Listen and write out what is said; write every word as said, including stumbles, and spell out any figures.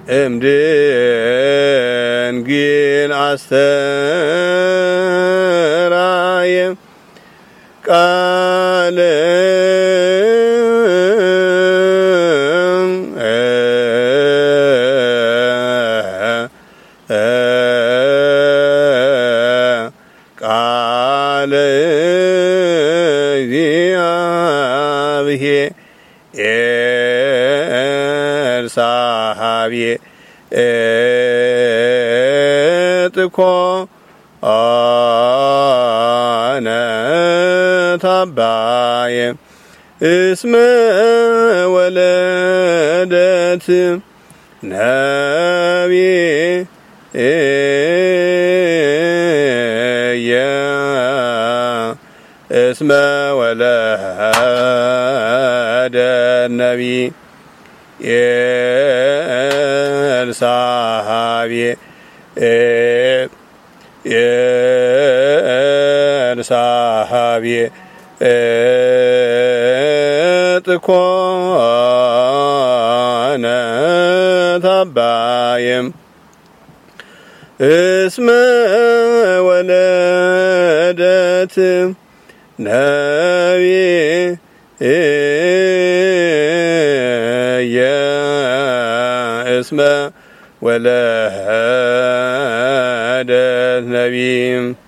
እምድንግል አስተርአየ ቃለ ቃለ እግዚአብሔር ኤልሳቤጥ እጥኮነ ታባየ እስመ ወለደት ነቢየ እስመ ወለደ ነቢይ ኤልሳቤጥ ኤልሳቤጥ እጥኮነ ታባየ እስመ ወለደት ነቢየ እስመ ወለደት ነቢይ